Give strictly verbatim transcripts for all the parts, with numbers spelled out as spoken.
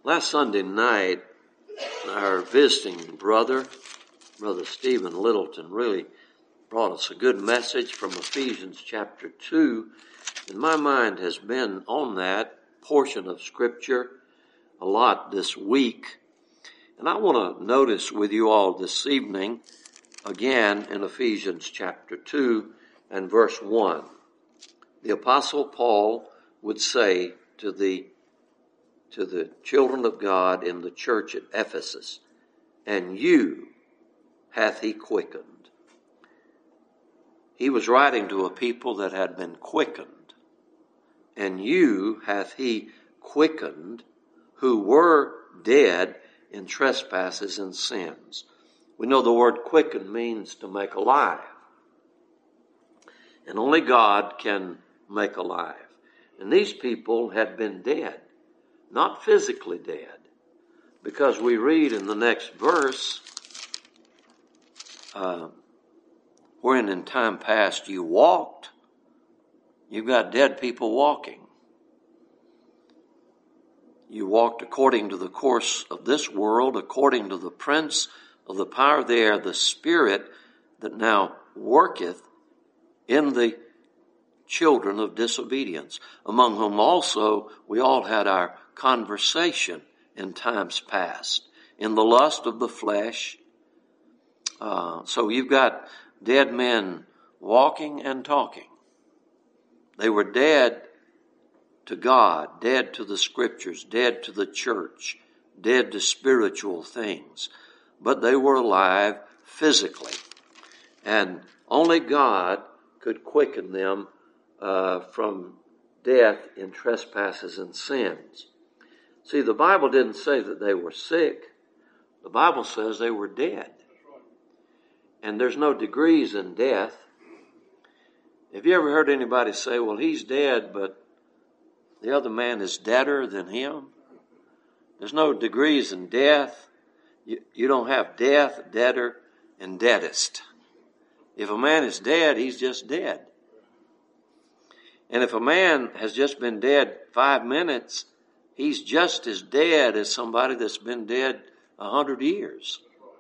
Last Sunday night, our visiting brother, Brother Stephen Littleton, really brought us a good message from Ephesians chapter two. And my mind has been on that portion of Scripture a lot this week. And I want to notice with you all this evening, again in Ephesians chapter two and verse one. The Apostle Paul would say to the to the children of God in the church at Ephesus, "And you hath he quickened." He was writing to a people that had been quickened. "And you hath he quickened who were dead in trespasses and sins." We know the word quicken means to make alive. And only God can make alive. And these people had been dead. Not physically dead, because we read in the next verse, uh, wherein in time past you walked. You've got dead people walking. You walked according to the course of this world, according to the prince of the power of the air, the spirit that now worketh in the children of disobedience, among whom also we all had our conversation in times past, in the lust of the flesh. Uh, so you've got dead men walking and talking. They were dead to God, dead to the Scriptures, dead to the church, dead to spiritual things. But they were alive physically. And only God could quicken them uh, from death in trespasses and sins. See, the Bible didn't say that they were sick. The Bible says they were dead. And there's no degrees in death. Have you ever heard anybody say, well, he's dead, but the other man is deader than him? There's no degrees in death. You, you don't have death, deader, and deadest. If a man is dead, he's just dead. And if a man has just been dead five minutes, he's just as dead as somebody that's been dead a hundred years.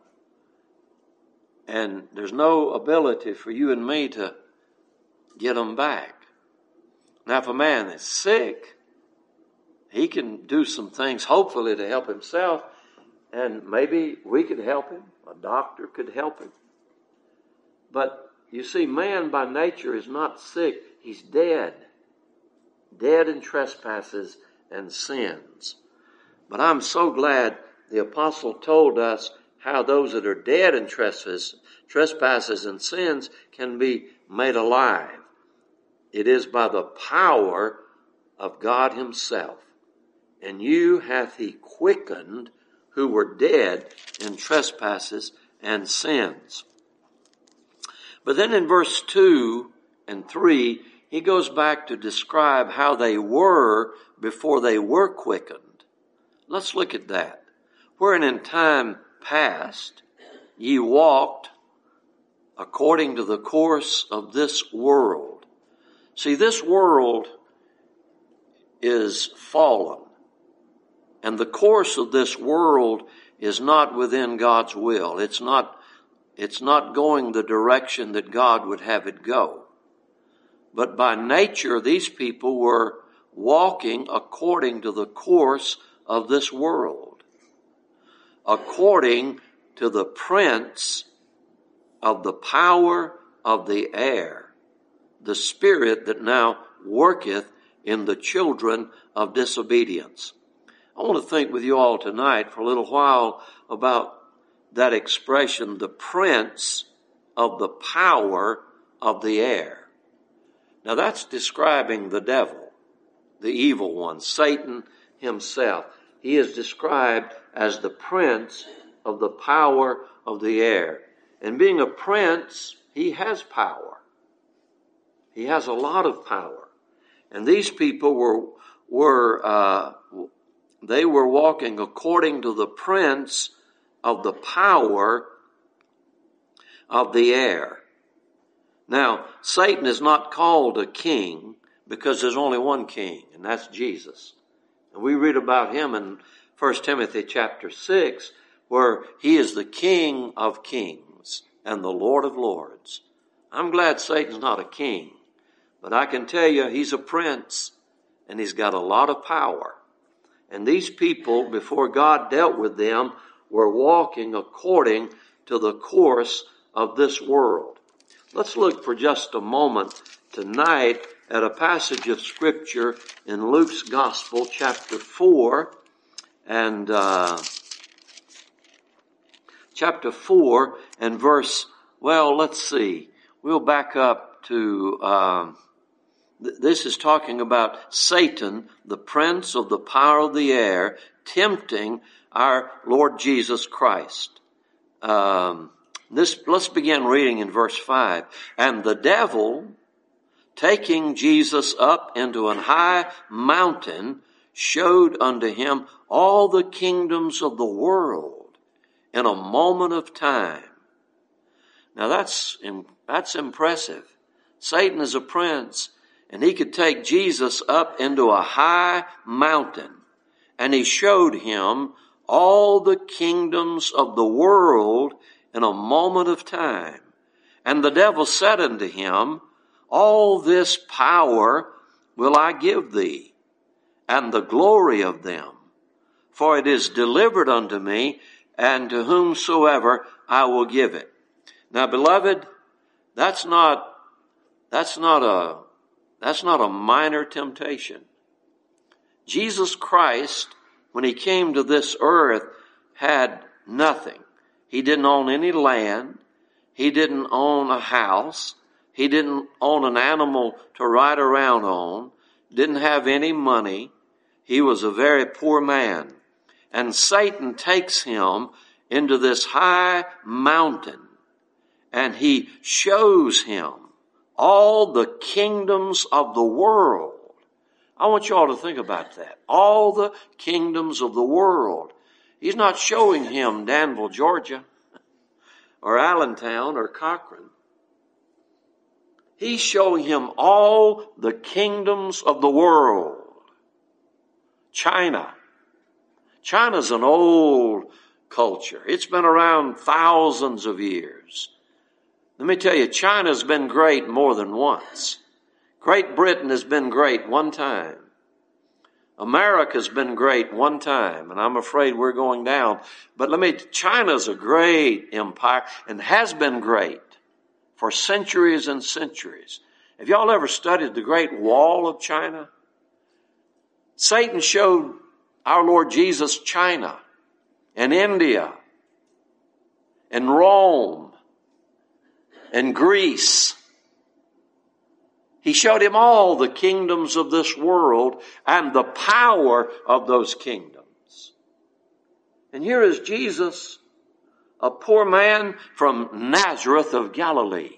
And there's no ability for you and me to get them back. Now, if a man is sick, he can do some things, hopefully, to help himself. And maybe we could help him. A doctor could help him. But you see, man by nature is not sick. He's dead. Dead in trespasses and sins. But I'm so glad the apostle told us how those that are dead in trespass, trespasses and sins can be made alive. It is by the power of God himself. And you hath he quickened who were dead in trespasses and sins. But then in verse two and three, he goes back to describe how they were before they were quickened. Let's look at that. Wherein in time past ye walked according to the course of this world. See, this world is fallen. And the course of this world is not within God's will. It's not, it's not going the direction that God would have it go. But by nature, these people were walking according to the course of this world, according to the prince of the power of the air, the spirit that now worketh in the children of disobedience. I want to think with you all tonight for a little while about that expression, the prince of the power of the air. Now that's describing the devil, the evil one, Satan himself. He is described as the prince of the power of the air. And being a prince, he has power. He has a lot of power. And these people were, were uh, they were walking according to the prince of the power of the air. Now, Satan is not called a king because there's only one king, and that's Jesus. And we read about him in First Timothy chapter six, where he is the King of kings and the Lord of lords. I'm glad Satan's not a king, but I can tell you he's a prince and he's got a lot of power. And these people, before God dealt with them, were walking according to the course of this world. Let's look for just a moment tonight at a passage of Scripture in Luke's Gospel, chapter four, and uh, chapter four and verse, well, let's see. We'll back up to, um, th- this is talking about Satan, the prince of the power of the air, tempting our Lord Jesus Christ. Um, this, let's begin reading in verse five. And the devil, taking Jesus up into an high mountain, showed unto him all the kingdoms of the world in a moment of time. Now that's, that's impressive. Satan is a prince, and he could take Jesus up into a high mountain, and he showed him all the kingdoms of the world in a moment of time. And the devil said unto him, all this power will I give thee, and the glory of them, for it is delivered unto me, and to whomsoever I will give it. Now, beloved, that's not, that's not a, that's not a minor temptation. Jesus Christ, when he came to this earth, had nothing. He didn't own any land. He didn't own a house. He didn't own an animal to ride around on. Didn't have any money. He was a very poor man. And Satan takes him into this high mountain, and he shows him all the kingdoms of the world. I want you all to think about that. All the kingdoms of the world. He's not showing him Danville, Georgia, or Allentown, or Cochran. He's showing him all the kingdoms of the world. China. China's an old culture. It's been around thousands of years. Let me tell you, China's been great more than once. Great Britain has been great one time. America's been great one time, and I'm afraid we're going down. But let me, China's a great empire and has been great for centuries and centuries. Have y'all ever studied the Great Wall of China? Satan showed our Lord Jesus China and India and Rome and Greece. He showed him all the kingdoms of this world and the power of those kingdoms. And here is Jesus, a poor man from Nazareth of Galilee.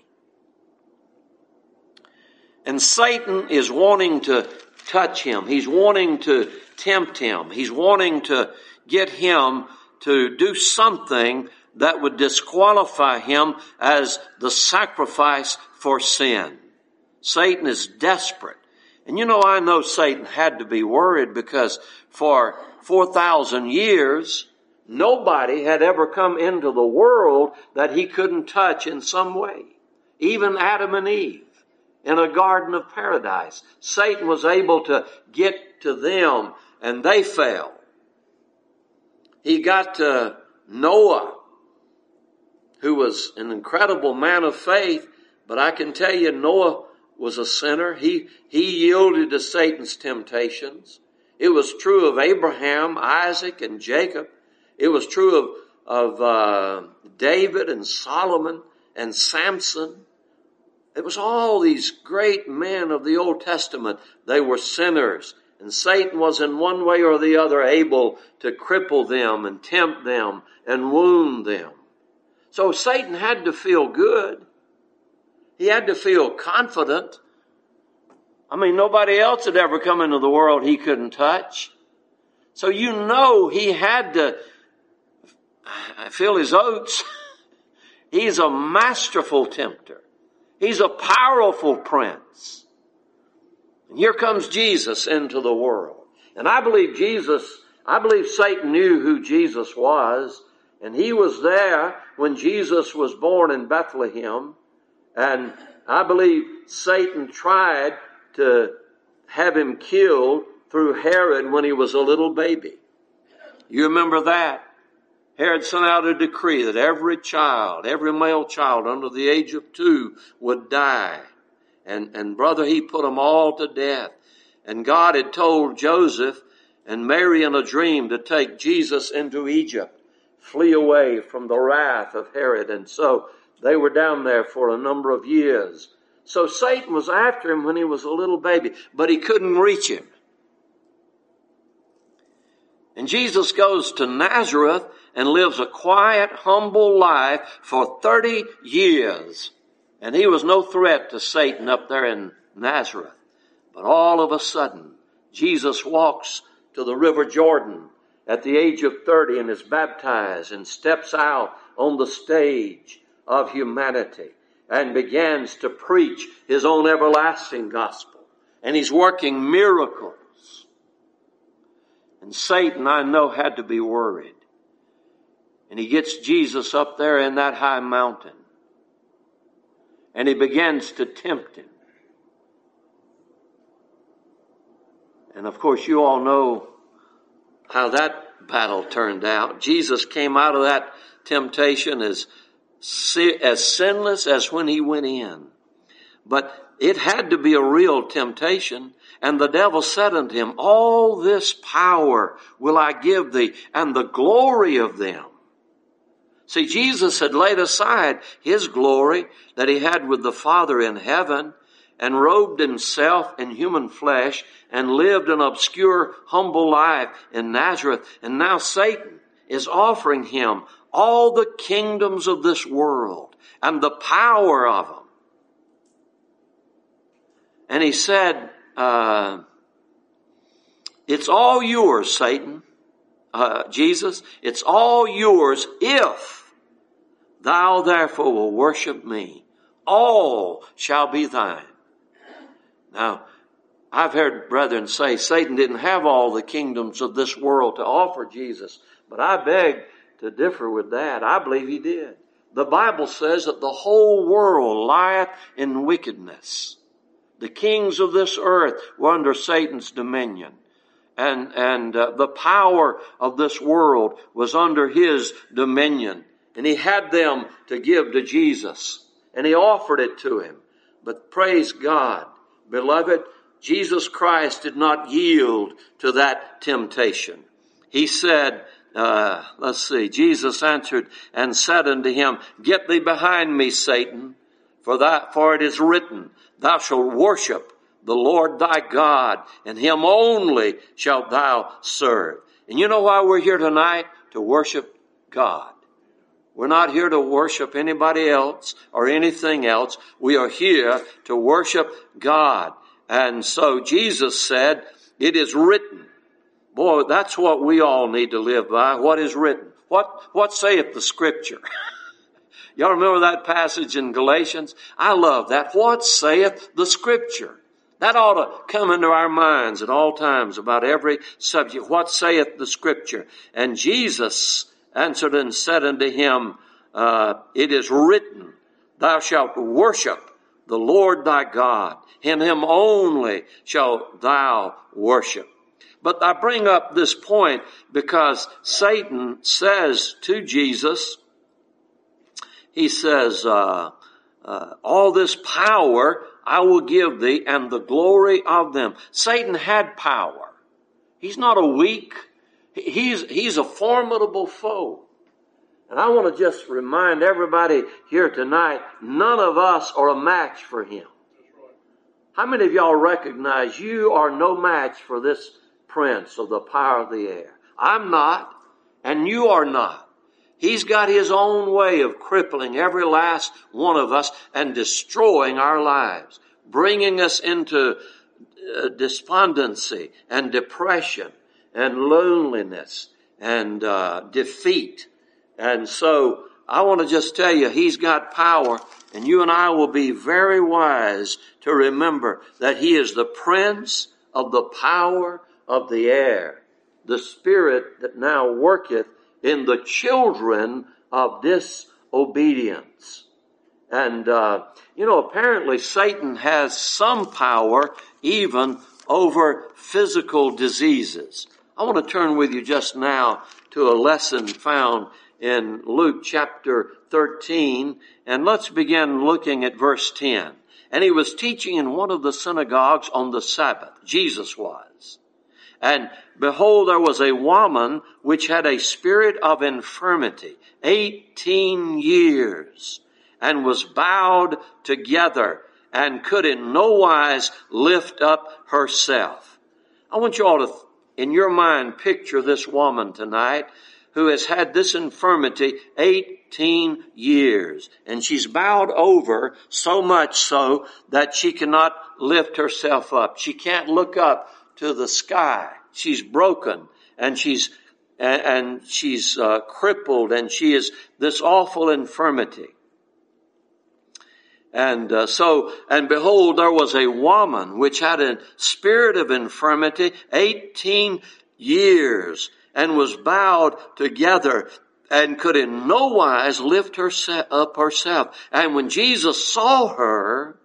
And Satan is wanting to touch him. He's wanting to tempt him. He's wanting to get him to do something that would disqualify him as the sacrifice for sin. Satan is desperate. And you know, I know Satan had to be worried because for four thousand years, nobody had ever come into the world that he couldn't touch in some way. Even Adam and Eve in a garden of paradise. Satan was able to get to them and they fell. He got to Noah, who was an incredible man of faith, but I can tell you Noah was a sinner. He, he yielded to Satan's temptations. It was true of Abraham, Isaac, and Jacob. It was true of, of uh, David and Solomon and Samson. It was all these great men of the Old Testament. They were sinners. And Satan was in one way or the other able to cripple them and tempt them and wound them. So Satan had to feel good. He had to feel confident. I mean, nobody else had ever come into the world he couldn't touch. So you know he had to fill his oats. He's a masterful tempter. He's a powerful prince. And here comes Jesus into the world. And I believe Jesus I believe Satan knew who Jesus was, and he was there when Jesus was born in Bethlehem. And I believe Satan tried to have him killed through Herod when he was a little baby. You remember that? Herod sent out a decree that every child, every male child under the age of two would die. And, and brother, he put them all to death. And God had told Joseph and Mary in a dream to take Jesus into Egypt, flee away from the wrath of Herod. And so they were down there for a number of years. So Satan was after him when he was a little baby, but he couldn't reach him. And Jesus goes to Nazareth and lives a quiet, humble life for thirty years. And he was no threat to Satan up there in Nazareth. But all of a sudden, Jesus walks to the River Jordan at the age of thirty and is baptized and steps out on the stage of humanity and begins to preach his own everlasting gospel. And he's working miracles. And Satan, I know, had to be worried. And he gets Jesus up there in that high mountain. And he begins to tempt him. And of course, you all know how that battle turned out. Jesus came out of that temptation as, as sinless as when he went in. But it had to be a real temptation. And the devil said unto him, all this power will I give thee, and the glory of them. See, Jesus had laid aside his glory that he had with the Father in heaven and robed himself in human flesh and lived an obscure, humble life in Nazareth. And now Satan is offering him all the kingdoms of this world and the power of them. And he said, uh, it's all yours, Satan, uh, Jesus. It's all yours if thou therefore will worship me. All shall be thine. Now, I've heard brethren say Satan didn't have all the kingdoms of this world to offer Jesus, but I beg to differ with that. I believe he did. The Bible says that the whole world lieth in wickedness. The kings of this earth were under Satan's dominion. And, and uh, the power of this world was under his dominion. And he had them to give to Jesus. And he offered it to him. But praise God, beloved, Jesus Christ did not yield to that temptation. He said, uh, let's see, Jesus answered and said unto him, get thee behind me, Satan, for that, for it is written, thou shalt worship the Lord thy God, and him only shalt thou serve. And you know why we're here tonight? To worship God. We're not here to worship anybody else or anything else. We are here to worship God. And so Jesus said, it is written. Boy, that's what we all need to live by. What is written? What, what saith the Scripture? Y'all remember that passage in Galatians? I love that. What saith the Scripture? That ought to come into our minds at all times about every subject. What saith the Scripture? And Jesus answered and said unto him, uh, it is written, thou shalt worship the Lord thy God, and him only shalt thou worship. But I bring up this point because Satan says to Jesus, he says, uh, uh, all this power I will give thee, and the glory of them. Satan had power. He's not a weak, he's, he's a formidable foe. And I want to just remind everybody here tonight, none of us are a match for him. How many of y'all recognize you are no match for this prince of the power of the air? I'm not, and you are not. He's got his own way of crippling every last one of us and destroying our lives, bringing us into uh, despondency and depression and loneliness and uh, defeat. And so I want to just tell you, he's got power, and you and I will be very wise to remember that he is the prince of the power of the air. the spirit that now worketh in the children of disobedience. And, uh, you know, apparently Satan has some power even over physical diseases. I want to turn with you just now to a lesson found in Luke chapter thirteen, and let's begin looking at verse ten. And he was teaching in one of the synagogues on the Sabbath. Jesus was. And behold, there was a woman which had a spirit of infirmity, eighteen years, and was bowed together, and could in no wise lift up herself. I want you all to, in your mind, picture this woman tonight who has had this infirmity eighteen years. And she's bowed over so much so that she cannot lift herself up. She can't look up to the sky. She's broken, and she's and, and she's uh, crippled, and she is this awful infirmity. And uh, so, and behold, there was a woman which had a spirit of infirmity eighteen years, and was bowed together, and could in no wise lift her up herself. And when Jesus saw her,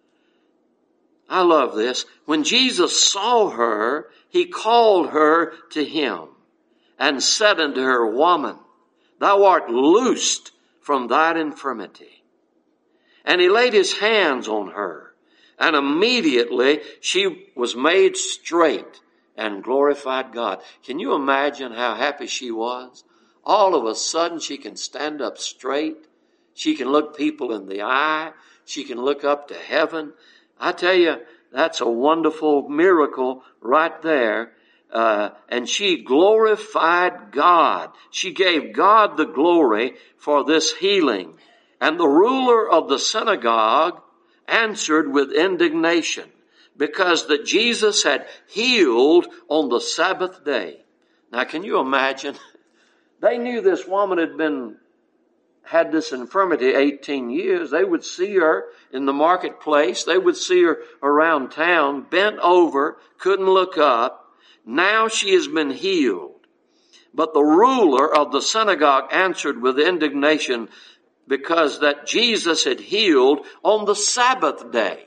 I love this, when Jesus saw her, he called her to him, and said unto her, Woman, thou art loosed from thine infirmity. And he laid his hands on her, and immediately she was made straight and glorified God. Can you imagine how happy she was? All of a sudden she can stand up straight. She can look people in the eye. She can look up to heaven. I tell you, that's a wonderful miracle right there. Uh, and she glorified God. She gave God the glory for this healing. And the ruler of the synagogue answered with indignation, because that Jesus had healed on the Sabbath day. Now, can you imagine? They knew this woman had been, had this infirmity eighteen years. They would see her in the marketplace. They would see her around town, bent over, couldn't look up. Now she has been healed. But the ruler of the synagogue answered with indignation, because that Jesus had healed on the Sabbath day.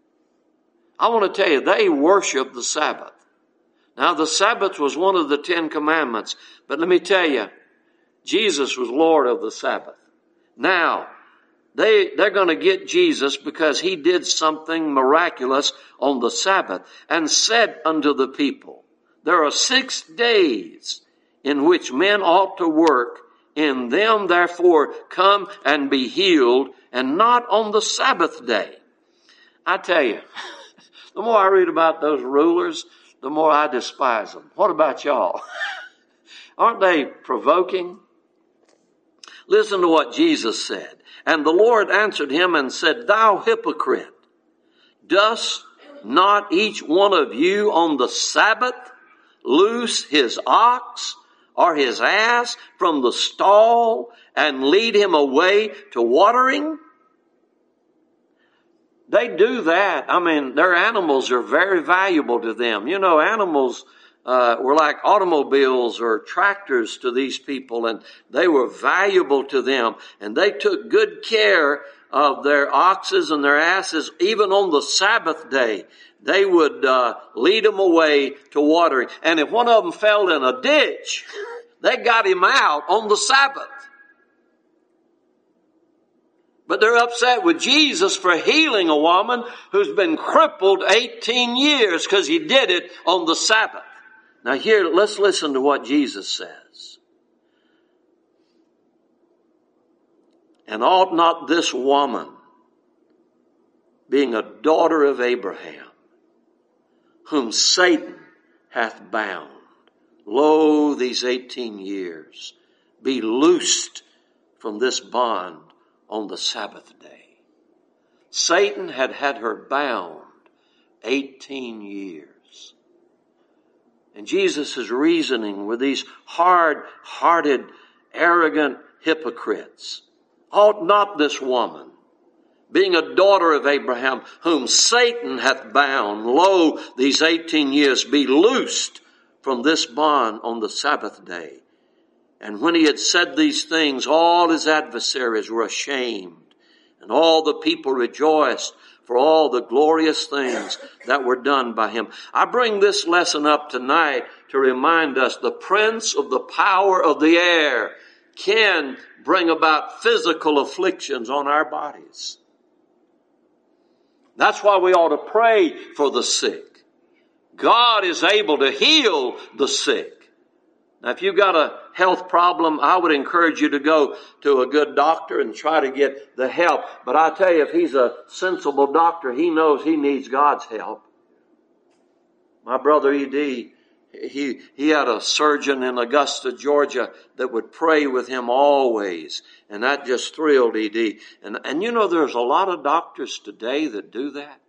I want to tell you, they worshiped the Sabbath. Now, the Sabbath was one of the Ten Commandments, but let me tell you, Jesus was Lord of the Sabbath. Now, they, they're going to get Jesus because he did something miraculous on the Sabbath, and said unto the people, There are six days in which men ought to work. In them, therefore, come and be healed, and not on the Sabbath day. I tell you, the more I read about those rulers, the more I despise them. What about y'all? Aren't they provoking? Listen to what Jesus said. And the Lord answered him and said, Thou hypocrite, does not each one of you on the Sabbath loose his ox or his ass from the stall and lead him away to watering? They do that. I mean, their animals are very valuable to them. You know, animals uh, were like automobiles or tractors to these people, and they were valuable to them. And they took good care of their oxes and their asses, even on the Sabbath day. They would uh, lead them away to watering. And if one of them fell in a ditch, they got him out on the Sabbath. But they're upset with Jesus for healing a woman who's been crippled eighteen years because he did it on the Sabbath. Now here, let's listen to what Jesus says. And ought not this woman, being a daughter of Abraham, whom Satan hath bound, lo, these eighteen years, be loosed from this bond on the Sabbath day? Satan had had her bound eighteen years. And Jesus is reasoning with these hard-hearted, arrogant hypocrites. Ought not this woman, being a daughter of Abraham, whom Satan hath bound, lo, these eighteen years, be loosed from this bond on the Sabbath day. And when he had said these things, all his adversaries were ashamed, and all the people rejoiced for all the glorious things that were done by him. I bring this lesson up tonight to remind us the prince of the power of the air can bring about physical afflictions on our bodies. That's why we ought to pray for the sick. God is able to heal the sick. Now, if you've got a health problem, I would encourage you to go to a good doctor and try to get the help. But I tell you, if he's a sensible doctor, he knows he needs God's help. My brother E D, he, he had a surgeon in Augusta, Georgia, that would pray with him always. And that just thrilled E D. And, and you know, there's a lot of doctors today that do that.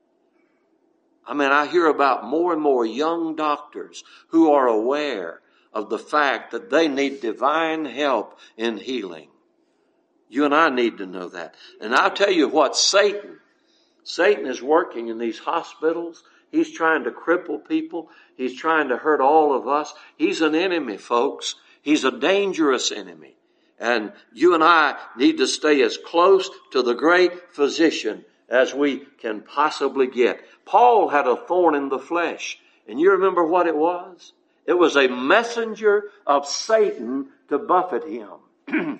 I mean, I hear about more and more young doctors who are aware of the fact that they need divine help in healing. You and I need to know that. And I'll tell you what, Satan, Satan is working in these hospitals. He's trying to cripple people. He's trying to hurt all of us. He's an enemy, folks. He's a dangerous enemy. And you and I need to stay as close to the great physician as we can possibly get. Paul had a thorn in the flesh. And you remember what it was? It was a messenger of Satan to buffet him.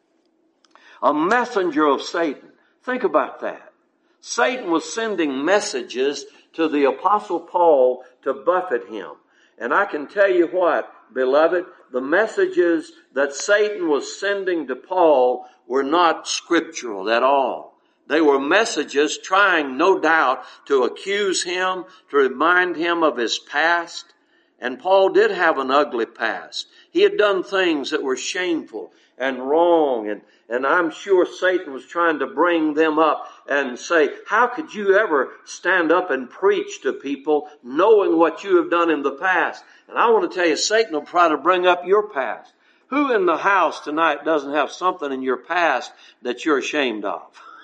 A messenger of Satan. Think about that. Satan was sending messages to the Apostle Paul to buffet him. And I can tell you what, beloved, the messages that Satan was sending to Paul were not scriptural at all. They were messages trying, no doubt, to accuse him, to remind him of his past. And Paul did have an ugly past. He had done things that were shameful and wrong. And, and I'm sure Satan was trying to bring them up and say, how could you ever stand up and preach to people knowing what you have done in the past? And I want to tell you, Satan will try to bring up your past. Who in the house tonight doesn't have something in your past that you're ashamed of?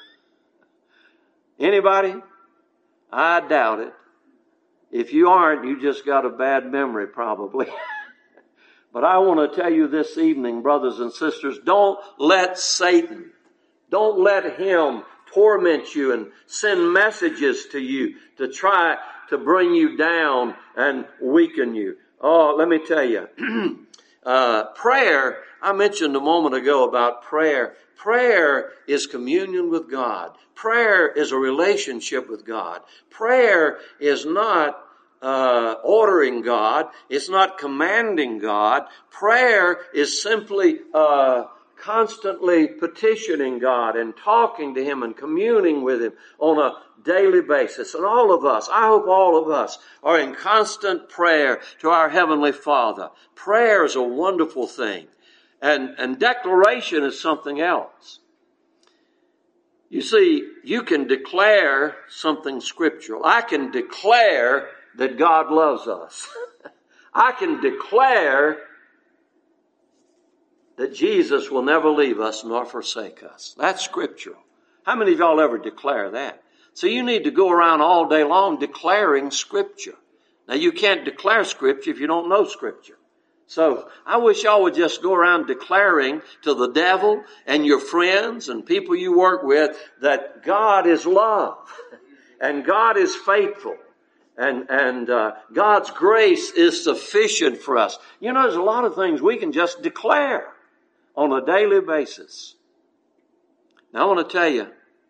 Anybody? I doubt it. If you aren't, you just got a bad memory probably. But I want to tell you this evening, brothers and sisters, don't let Satan, don't let him torment you and send messages to you to try to bring you down and weaken you. Oh, let me tell you, uh, prayer, I mentioned a moment ago about prayer. Prayer is communion with God. Prayer is a relationship with God. Prayer is not uh, ordering God. It's not commanding God. Prayer is simply uh, constantly petitioning God and talking to Him and communing with Him on a daily basis. And all of us, I hope all of us, are in constant prayer to our Heavenly Father. Prayer is a wonderful thing. And, and declaration is something else. You see, you can declare something scriptural. I can declare that God loves us. I can declare that Jesus will never leave us nor forsake us. That's scriptural. How many of y'all ever declare that? So you need to go around all day long declaring scripture. Now you can't declare scripture if you don't know scripture. So I wish y'all would just go around declaring to the devil and your friends and people you work with that God is love and God is faithful and and uh, God's grace is sufficient for us. You know, there's a lot of things we can just declare on a daily basis. Now I want to tell you,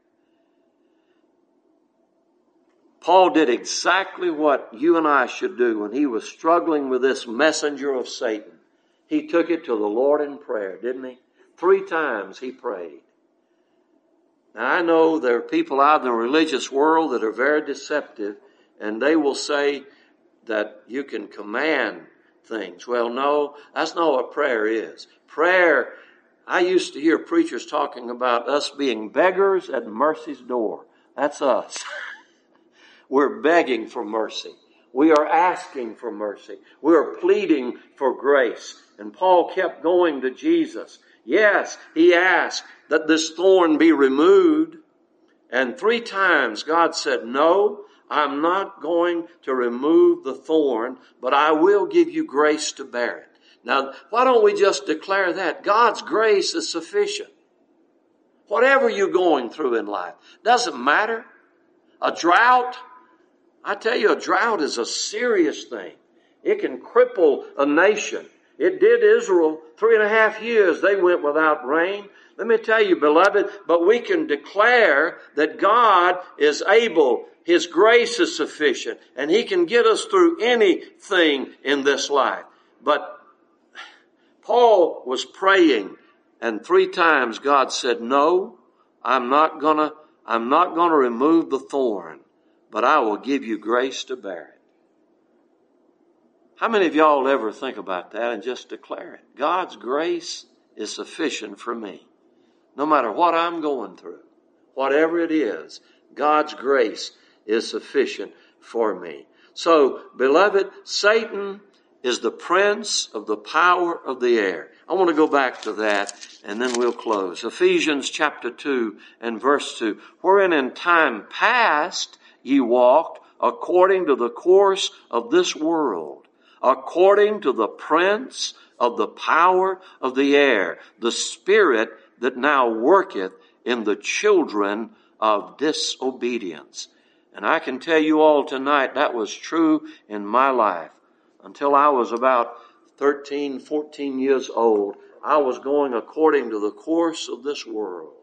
Paul did exactly what you and I should do when he was struggling with this messenger of Satan. He took it to the Lord in prayer, didn't he? Three times he prayed. Now I know there are people out in the religious world that are very deceptive, and they will say that you can command things. Well, no, that's not what prayer is. Prayer, I used to hear preachers talking about us being beggars at mercy's door. That's us. We're begging for mercy. We are asking for mercy. We are pleading for grace. And Paul kept going to Jesus. Yes, he asked that this thorn be removed. And three times God said, no, I'm not going to remove the thorn, but I will give you grace to bear it. Now, why don't we just declare that? God's grace is sufficient. Whatever you're going through in life, doesn't matter. A drought, I tell you, a drought is a serious thing. It can cripple a nation. It did Israel. Three and a half years they went without rain. Let me tell you, beloved, but we can declare that God is able, His grace is sufficient, and He can get us through anything in this life. But Paul was praying, and three times God said, no, I'm not gonna, I'm not gonna remove the thorn, but I will give you grace to bear it. How many of y'all ever think about that and just declare it? God's grace is sufficient for me. No matter what I'm going through, whatever it is, God's grace is sufficient for me. So, beloved, Satan is the prince of the power of the air. I want to go back to that and then we'll close. Ephesians chapter two and verse two. Wherein in time past ye walked according to the course of this world, according to the prince of the power of the air, the spirit that now worketh in the children of disobedience. And I can tell you all tonight that was true in my life. Until I was about thirteen, fourteen years old, I was going according to the course of this world.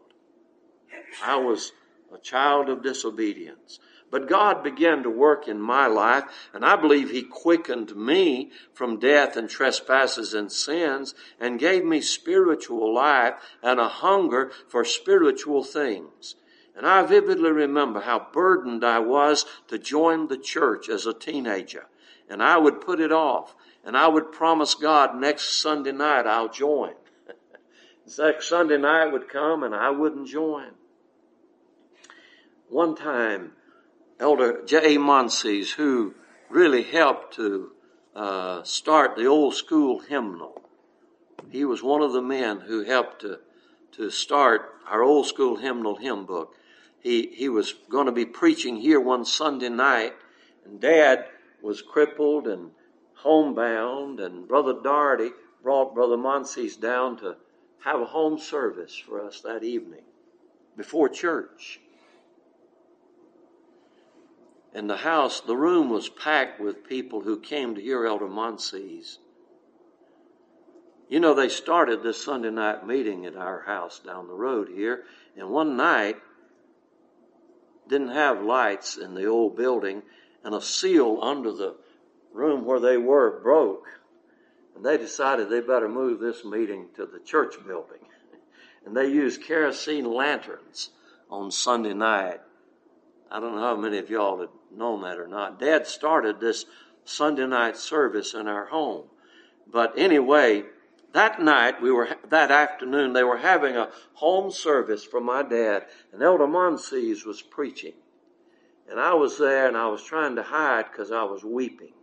I was a child of disobedience. But God began to work in my life, and I believe He quickened me from death and trespasses and sins and gave me spiritual life and a hunger for spiritual things. And I vividly remember how burdened I was to join the church as a teenager. And I would put it off, and I would promise God next Sunday night I'll join. Next Sunday night would come and I wouldn't join. One time, Elder J A. Monsees, who really helped to uh, start the old school hymnal, he was one of the men who helped to, to start our old school hymnal hymn book. He, he was going to be preaching here one Sunday night, and Dad was crippled and homebound, and Brother Doherty brought Brother Monsees down to have a home service for us that evening before church. And the house, the room was packed with people who came to hear Elder Monsees. You know, they started this Sunday night meeting at our house down the road here, and one night didn't have lights in the old building, and a seal under the room where they were broke. And they decided they better move this meeting to the church building. And they used kerosene lanterns on Sunday night. I don't know how many of y'all had known that or not. Dad started this Sunday night service in our home. But anyway, that night, we were that afternoon, they were having a home service for my dad, and Elder Monsees was preaching. And I was there, and I was trying to hide because I was weeping.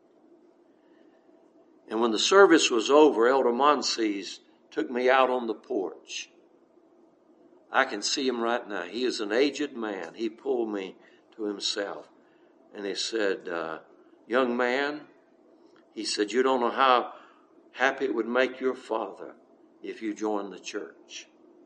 And when the service was over, Elder Monsees took me out on the porch. I can see him right now. He is an aged man. He pulled me to himself. And he said, uh, young man, he said, you don't know how happy it would make your father if you joined the church.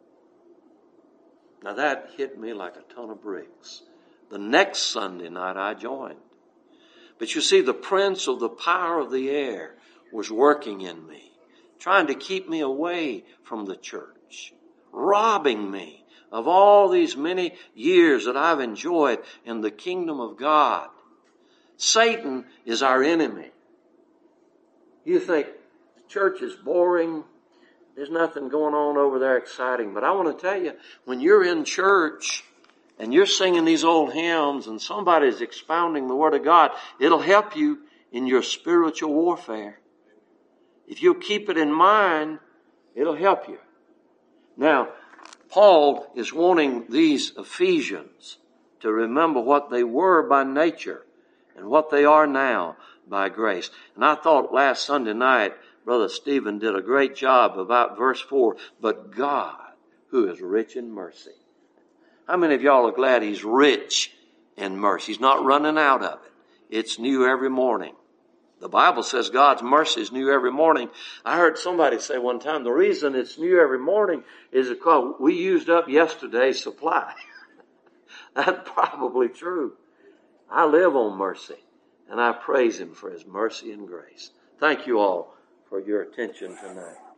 Now that hit me like a ton of bricks. The next Sunday night I joined. But you see, the prince of the power of the air was working in me, trying to keep me away from the church, robbing me of all these many years that I've enjoyed in the kingdom of God. Satan is our enemy. You think church is boring, there's nothing going on over there exciting. But I want to tell you, when you're in church and you're singing these old hymns and somebody's expounding the Word of God, it'll help you in your spiritual warfare. If you'll keep it in mind, it'll help you. Now, Paul is wanting these Ephesians to remember what they were by nature and what they are now by grace. And I thought last Sunday night, Brother Stephen did a great job about verse four, but God, who is rich in mercy. How many of y'all are glad He's rich in mercy. He's not running out of it. It's new every morning. The Bible says God's mercy is new every morning. I heard somebody say one time, the reason it's new every morning is because we used up yesterday's supply. That's probably true. I live on mercy, and I praise Him for His mercy and grace. Thank you all for your attention tonight.